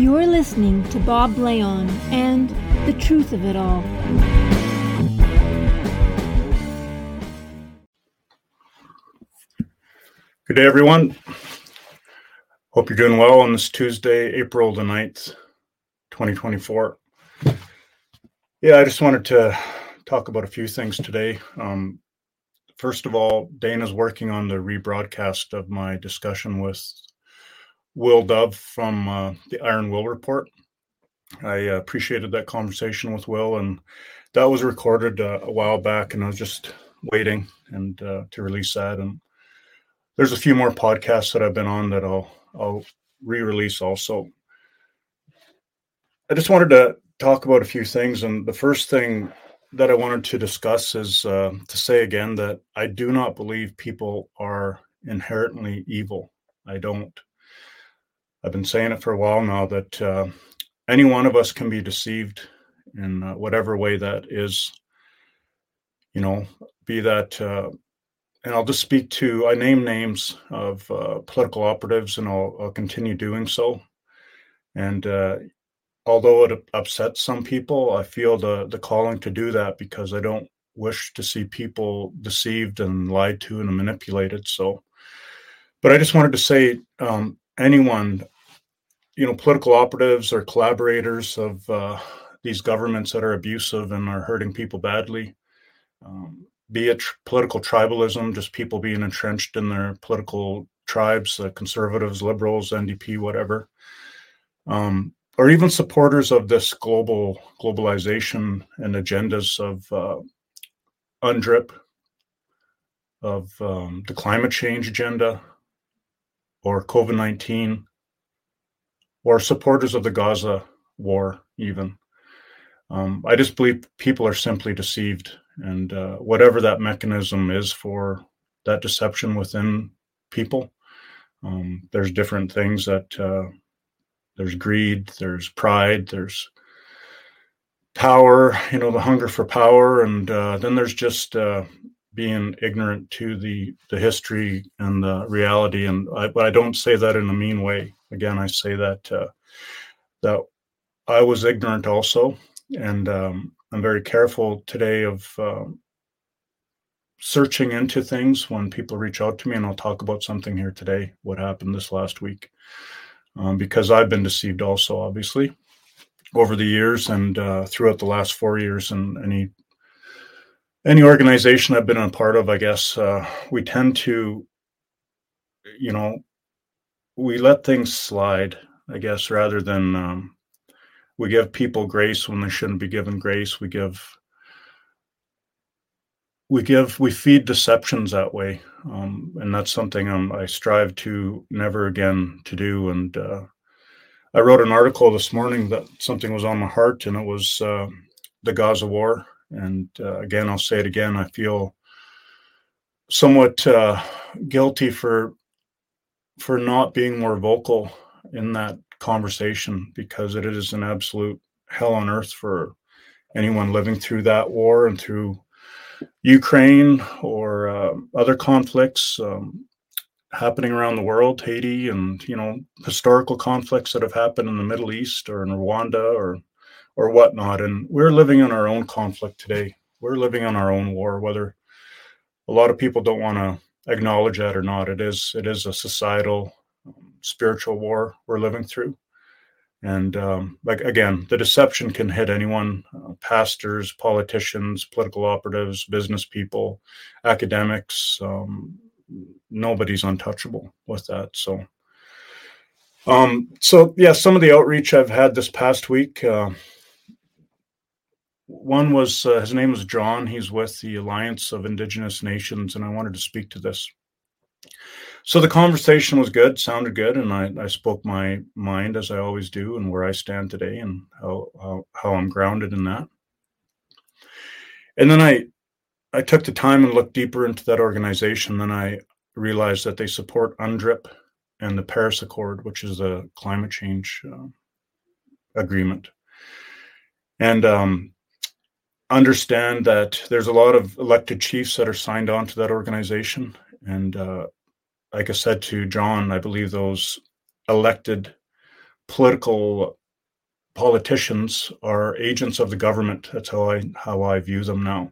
You're listening to Bob Leon and The Truth of It All. Good day, everyone. Hope you're doing well on this Tuesday, April the 9th, 2024. I just wanted to talk about a few things today. First of all, Dana's working on the rebroadcast of my discussion with Will Dove from the Iron Will Report. I appreciated that conversation with Will, and that was recorded a while back, and I was just waiting and to release that. And there's a few more podcasts that I've been on that I'll re-release also. I just wanted to talk about a few things, and the first thing that I wanted to discuss is to say again that I do not believe people are inherently evil. I don't. I've been saying it for a while now that any one of us can be deceived in whatever way that is, be that, and I'll just I name names of political operatives, and I'll continue doing so. And although it upsets some people, I feel the calling to do that because I don't wish to see people deceived and lied to and manipulated. So, but I just wanted to say, anyone, political operatives or collaborators of these governments that are abusive and are hurting people badly, be it political tribalism, just people being entrenched in their political tribes, conservatives, liberals, NDP, whatever, or even supporters of this globalization and agendas of UNDRIP, of the climate change agenda, or COVID-19, or supporters of the Gaza war even. I just believe people are simply deceived, and whatever that mechanism is for that deception within people, there's different things that there's greed, there's pride, there's power, the hunger for power, and then there's just being ignorant to the history and the reality. And but I don't say that in a mean way. Again, I say that that I was ignorant also, and I'm very careful today of searching into things when people reach out to me, and I'll talk about something here today, what happened this last week. Because I've been deceived also, obviously, over the years and throughout the last 4 years. And any organization I've been a part of, I guess, we tend to, we let things slide, I guess, rather than we give people grace when they shouldn't be given grace. We feed deceptions that way. And that's something I strive to never again to do. And I wrote an article this morning that something was on my heart, and it was the Gaza war. And again, I'll say it again, I feel somewhat guilty for not being more vocal in that conversation, because it is an absolute hell on earth for anyone living through that war and through Ukraine or other conflicts happening around the world, Haiti, and historical conflicts that have happened in the Middle East or in Rwanda or whatnot. And we're living in our own conflict today. We're living in our own war, whether a lot of people don't want to acknowledge that or not. It is a societal, spiritual war we're living through. And again, the deception can hit anyone, pastors, politicians, political operatives, business people, academics. Nobody's untouchable with that. So some of the outreach I've had this past week, one was, his name is John. He's with the Alliance of Indigenous Nations, and I wanted to speak to this. So the conversation was good, sounded good, and I spoke my mind, as I always do, and where I stand today and how I'm grounded in that. And then I took the time and looked deeper into that organization. Then I realized that they support UNDRIP and the Paris Accord, which is the climate change agreement. And understand that there's a lot of elected chiefs that are signed on to that organization. And like I said to John, I believe those elected politicians are agents of the government. That's how I view them now.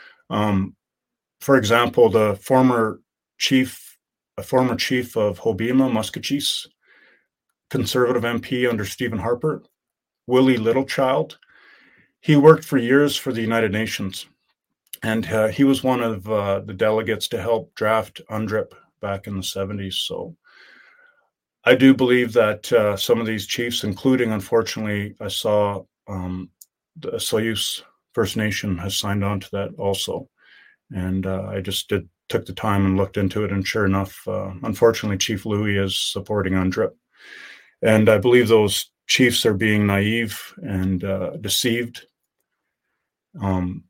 For example, the former chief of Hobbema, Musqueam, Conservative MP under Stephen Harper, Willie Littlechild, he worked for years for the United Nations, and he was one of the delegates to help draft UNDRIP back in the 70s. So I do believe that some of these chiefs, including, unfortunately, I saw the Soyuz First Nation has signed on to that also. And I just took the time and looked into it. And sure enough, unfortunately, Chief Louis is supporting UNDRIP. And I believe those chiefs are being naive and deceived. That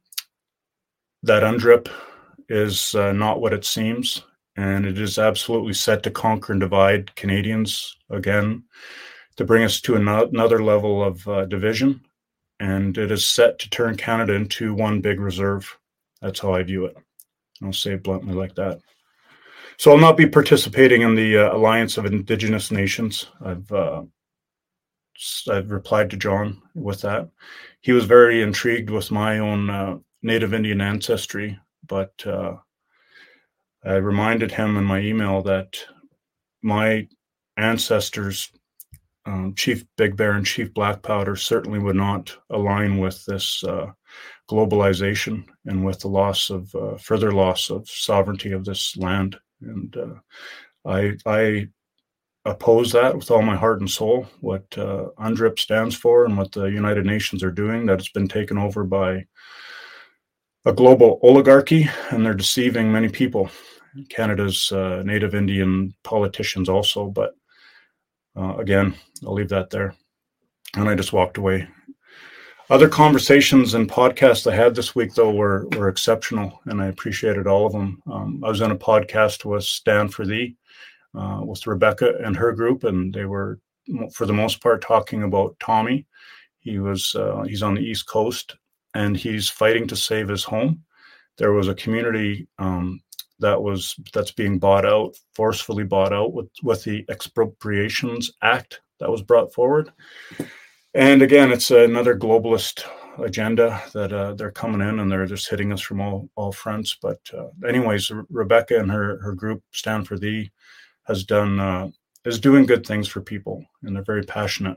UNDRIP is not what it seems. And it is absolutely set to conquer and divide Canadians again, to bring us to another level of division. And it is set to turn Canada into one big reserve. That's how I view it. I'll say it bluntly like that. So I'll not be participating in the Alliance of Indigenous Nations. I've replied to John with that. He was very intrigued with my own Native Indian ancestry, but I reminded him in my email that my ancestors, Chief Big Bear and Chief Black Powder, certainly would not align with this globalization and with the further loss of sovereignty of this land. And I oppose that with all my heart and soul, what UNDRIP stands for and what the United Nations are doing, that it's been taken over by a global oligarchy, and they're deceiving many people. Canada's Native Indian politicians also, but again, I'll leave that there. And I just walked away. Other conversations and podcasts I had this week, though, were exceptional, and I appreciated all of them. I was in a podcast with Stand for Thee, with Rebecca and her group, and they were, for the most part, talking about Tommy. He's on the East Coast, and he's fighting to save his home. There was a community that's being forcefully bought out with the Expropriations Act that was brought forward. And again, it's another globalist agenda that they're coming in, and they're just hitting us from all fronts. But anyways, Rebecca and her group, Stand for Thee, is doing good things for people, and they're very passionate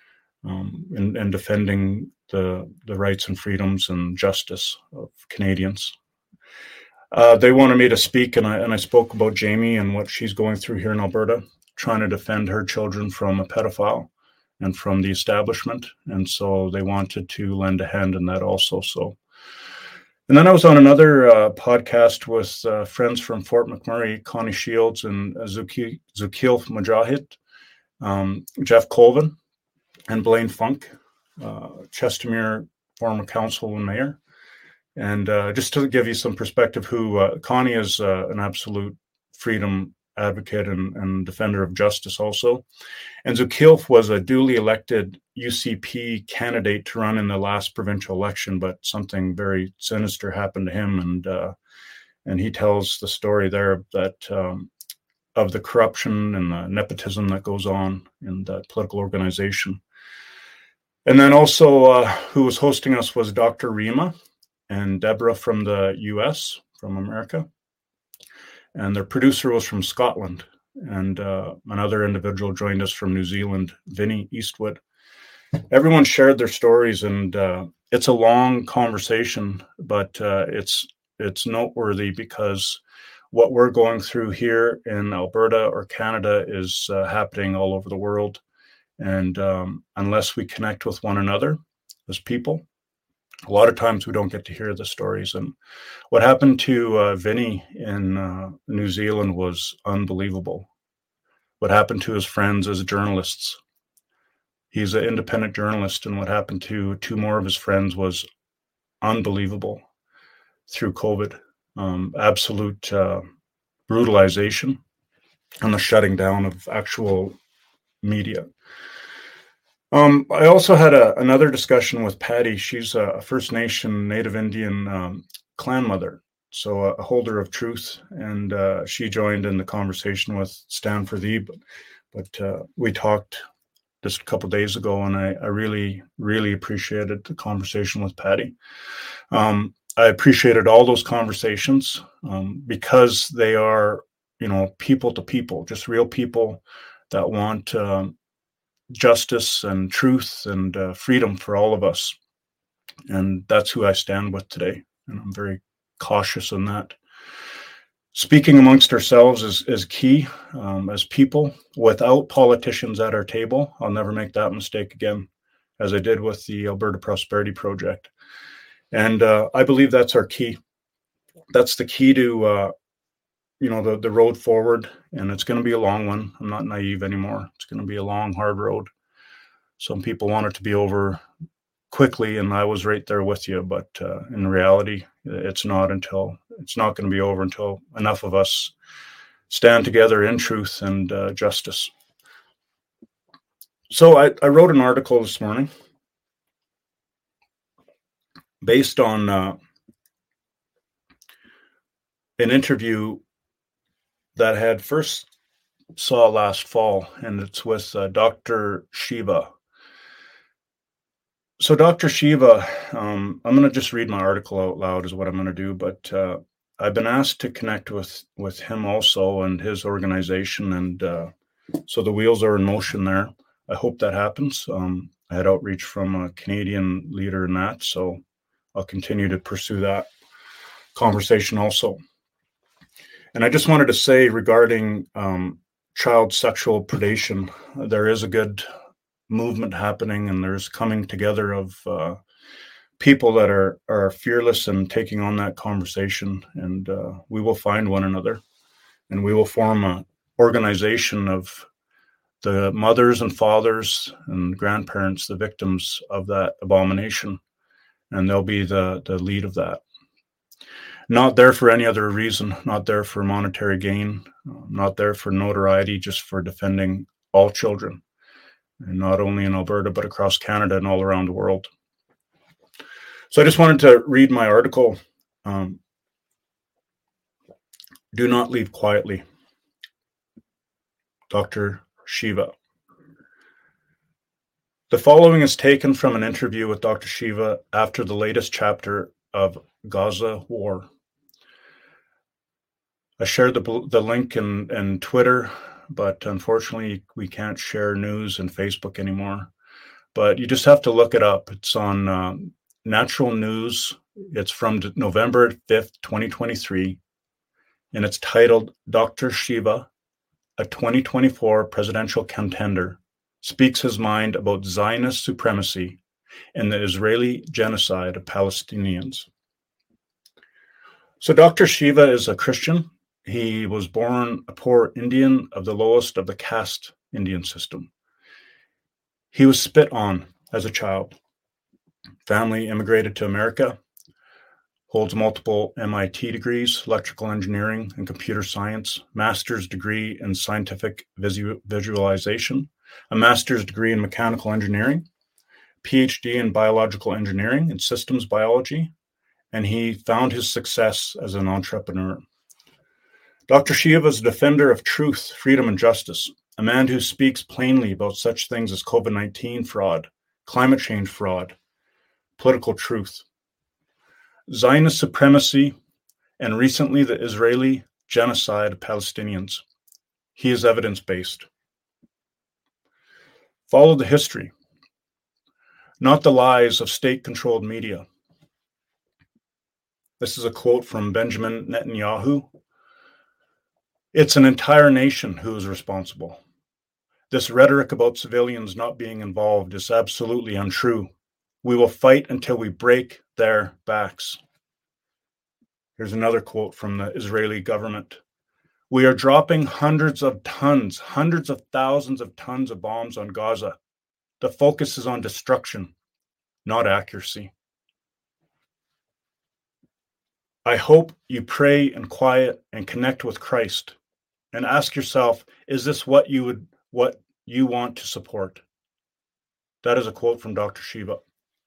in defending the rights and freedoms and justice of Canadians. They wanted me to speak, and I spoke about Jamie and what she's going through here in Alberta, trying to defend her children from a pedophile and from the establishment. And so they wanted to lend a hand in that also. So, and then I was on another podcast with friends from Fort McMurray, Connie Shields and Zukil Mujahid, Jeff Colvin, and Blaine Funk, Chestermere former council and mayor. And just to give you some perspective, Connie is an absolute freedom advocate and defender of justice also. And Zukil was a duly elected UCP candidate to run in the last provincial election, but something very sinister happened to him. And he tells the story there that of the corruption and the nepotism that goes on in that political organization. And then also who was hosting us was Dr. Rima and Deborah from the US, from America. And their producer was from Scotland. And another individual joined us from New Zealand, Vinnie Eastwood. Everyone shared their stories, and it's a long conversation, but it's noteworthy because what we're going through here in Alberta or Canada is happening all over the world. And unless we connect with one another as people, a lot of times we don't get to hear the stories. And what happened to Vinnie in New Zealand was unbelievable. What happened to his friends as journalists. He's an independent journalist, and what happened to two more of his friends was unbelievable through COVID. Absolute brutalization and the shutting down of actual media. I also had another discussion with Patty. She's a First Nation Native Indian clan mother, so a holder of truth, and she joined in the conversation with Stand for Thee. But we talked just a couple of days ago, and I really, really appreciated the conversation with Patty. I appreciated all those conversations because they are, people to people, just real people that want justice and truth and freedom for all of us. And that's who I stand with today. And I'm very cautious in that. Speaking amongst ourselves is key as people. Without politicians at our table, I'll never make that mistake again, as I did with the Alberta Prosperity Project. And I believe that's our key. That's the key to, the road forward. And it's going to be a long one. I'm not naive anymore. It's going to be a long, hard road. Some people want it to be over quickly, and I was right there with you. But in reality, it's not going to be over until enough of us stand together in truth and justice. So I wrote an article this morning based on an interview that I had first saw last fall, and it's with Dr. Shiva. So Dr. Shiva, I'm going to just read my article out loud is what I'm going to do, but I've been asked to connect with him also and his organization, and so the wheels are in motion there. I hope that happens. I had outreach from a Canadian leader in that, so I'll continue to pursue that conversation also. And I just wanted to say regarding child sexual predation, there is a good movement happening, and there's coming together of people that are fearless and taking on that conversation, and we will find one another, and we will form an organization of the mothers and fathers and grandparents, the victims of that abomination, and they'll be the lead of that. Not there for any other reason, not there for monetary gain, not there for notoriety, just for defending all children, and not only in Alberta, but across Canada and all around the world. So I just wanted to read my article, Do Not Leave Quietly, Dr. Shiva. The following is taken from an interview with Dr. Shiva after the latest chapter of Gaza War. I shared the link in Twitter, but unfortunately we can't share news in Facebook anymore. But you just have to look it up. It's on Natural News. It's from November 5th, 2023, and it's titled Dr. Shiva, a 2024 presidential contender, speaks his mind about Zionist supremacy and the Israeli genocide of Palestinians. So Dr. Shiva is a Christian. He was born a poor Indian of the lowest of the caste Indian system. He was spit on as a child. Family immigrated to America, holds multiple MIT degrees, electrical engineering and computer science, master's degree in scientific visualization, a master's degree in mechanical engineering, PhD in biological engineering and systems biology, and he found his success as an entrepreneur. Dr. Shiva is a defender of truth, freedom, and justice, a man who speaks plainly about such things as COVID-19 fraud, climate change fraud, political truth, Zionist supremacy, and recently the Israeli genocide of Palestinians. He is evidence-based. Follow the history, not the lies of state-controlled media. This is a quote from Benjamin Netanyahu. It's an entire nation who is responsible. This rhetoric about civilians not being involved is absolutely untrue. We will fight until we break their backs. Here's another quote from the Israeli government. We are dropping hundreds of thousands of tons of bombs on Gaza. The focus is on destruction, not accuracy. I hope you pray in quiet and connect with Christ and ask yourself, is this what you want to support? That is a quote from Dr. Shiva.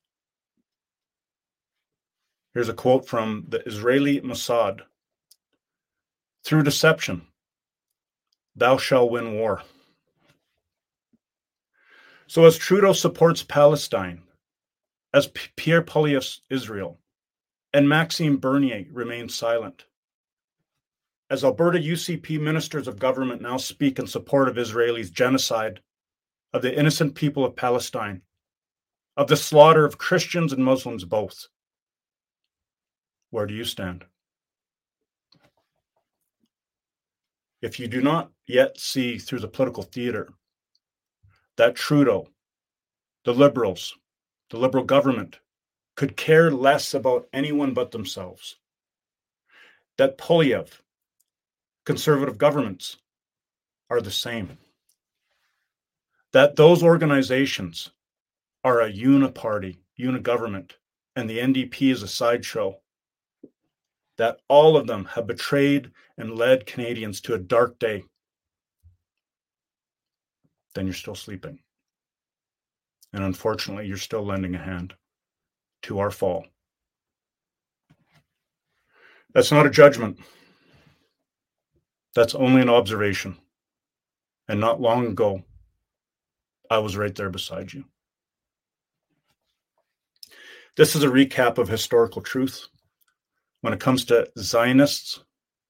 Here's a quote from the Israeli Mossad. Through deception, thou shalt win war. So as Trudeau supports Palestine, as Pierre Poilievre's Israel, and Maxime Bernier remains silent, as Alberta UCP ministers of government now speak in support of Israelis' genocide of the innocent people of Palestine, of the slaughter of Christians and Muslims both, where do you stand? If you do not yet see through the political theater that Trudeau, the Liberals, the Liberal government could care less about anyone but themselves, that Poilievre, Conservative governments are the same, that those organizations are a uniparty, unigovernment, and the NDP is a sideshow, that all of them have betrayed and led Canadians to a dark day, then you're still sleeping. And unfortunately, you're still lending a hand to our fall. That's not a judgment. That's only an observation. And not long ago, I was right there beside you. This is a recap of historical truth. When it comes to Zionists,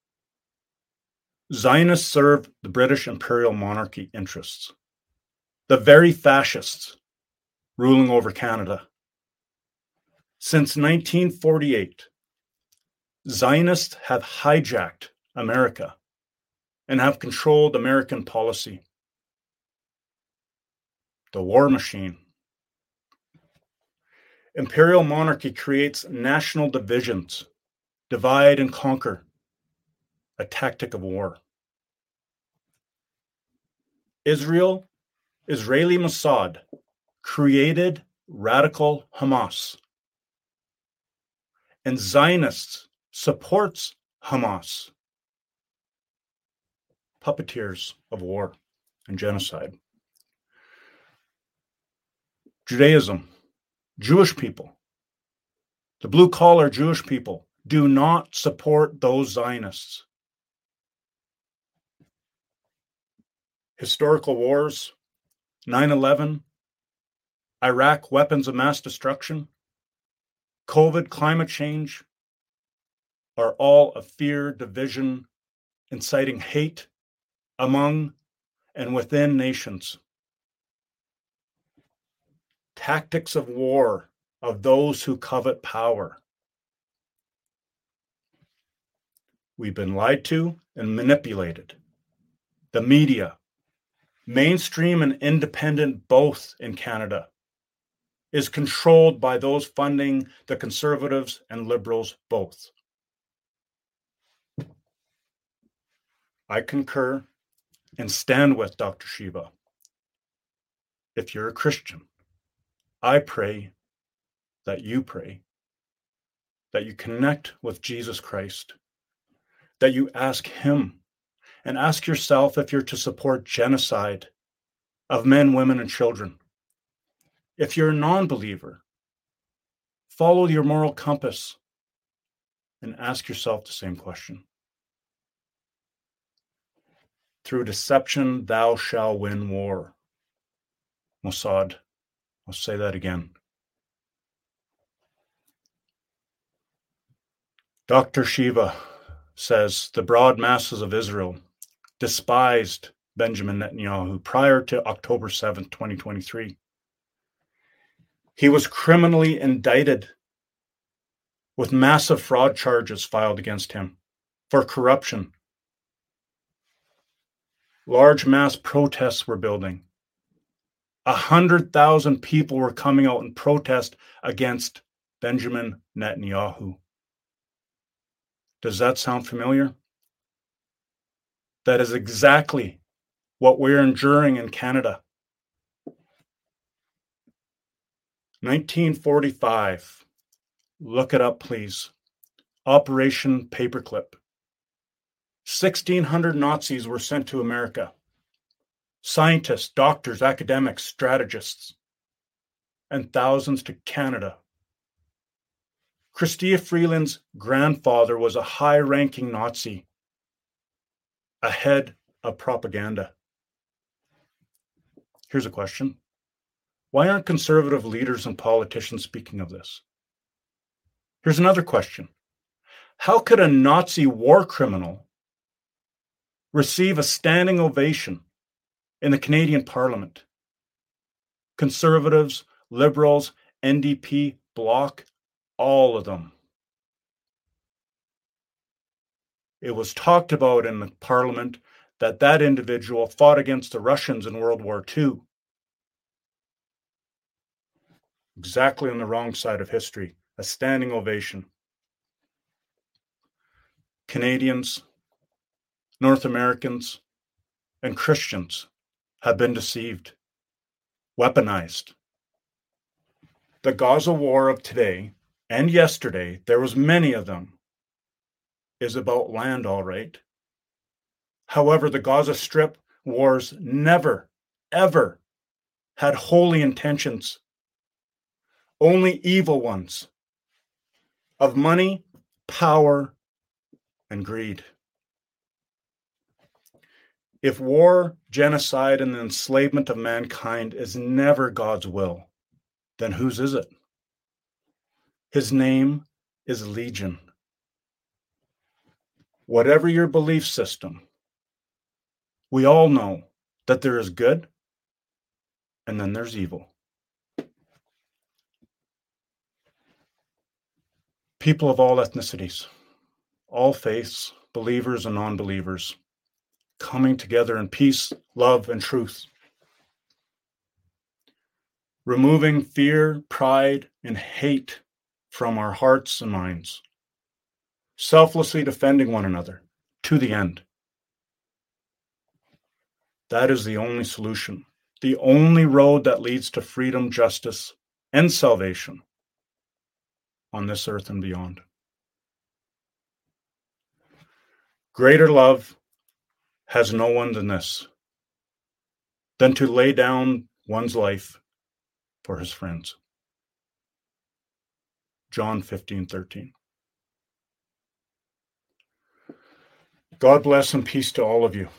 Zionists serve the British imperial monarchy interests, the very fascists ruling over Canada. Since 1948, Zionists have hijacked America and have controlled American policy. The war machine. Imperial monarchy creates national divisions, divide and conquer, a tactic of war. Israeli Mossad created radical Hamas, and Zionists supports Hamas, puppeteers of war and genocide. Judaism, Jewish people, the blue-collar Jewish people do not support those Zionists. Historical wars, 9/11, Iraq, weapons of mass destruction, COVID, climate change, are all of fear, division, inciting hate among and within nations. Tactics of war of those who covet power. We've been lied to and manipulated. The media, mainstream and independent both in Canada, is controlled by those funding the Conservatives and Liberals both. I concur and stand with Dr. Shiva. If you're a Christian, I pray that you connect with Jesus Christ, that you ask him and ask yourself if you're to support genocide of men, women, and children. If you're a non-believer, follow your moral compass and ask yourself the same question. Through deception, thou shalt win war. Mossad. I'll say that again. Dr. Shiva says the broad masses of Israel despised Benjamin Netanyahu prior to October 7th, 2023. He was criminally indicted with massive fraud charges filed against him for corruption. Large mass protests were building. 100,000 people were coming out in protest against Benjamin Netanyahu. Does that sound familiar? That is exactly what we're enduring in Canada. 1945. Look it up, please. Operation Paperclip. 1,600 Nazis were sent to America. Scientists, doctors, academics, strategists, and thousands to Canada. Chrystia Freeland's grandfather was a high-ranking Nazi, a head of propaganda. Here's a question. Why aren't conservative leaders and politicians speaking of this? Here's another question. How could a Nazi war criminal receive a standing ovation in the Canadian Parliament? Conservatives, Liberals, NDP, Bloc, all of them. It was talked about in the Parliament that that individual fought against the Russians in World War II. Exactly on the wrong side of history. A standing ovation. Canadians, North Americans, and Christians have been deceived, weaponized. The Gaza war of today and yesterday, there was many of them, is about land, all right. However, the Gaza Strip wars never, ever had holy intentions, only evil ones of money, power, and greed. If war, genocide, and the enslavement of mankind is never God's will, then whose is it? His name is Legion. Whatever your belief system, we all know that there is good and then there's evil. People of all ethnicities, all faiths, believers and non-believers, coming together in peace, love, and truth. Removing fear, pride, and hate from our hearts and minds. Selflessly defending one another to the end. That is the only solution, the only road that leads to freedom, justice, and salvation on this earth and beyond. Greater love has no one than this, than to lay down one's life for his friends. John 15:13. God bless and peace to all of you.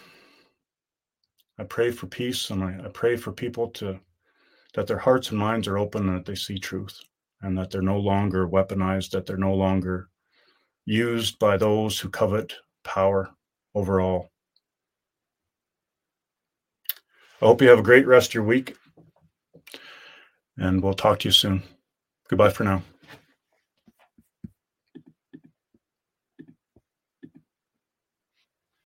I pray for peace, and I pray for people that their hearts and minds are open and that they see truth, and that they're no longer weaponized, that they're no longer used by those who covet power over all. I hope you have a great rest of your week, and we'll talk to you soon. Goodbye for now.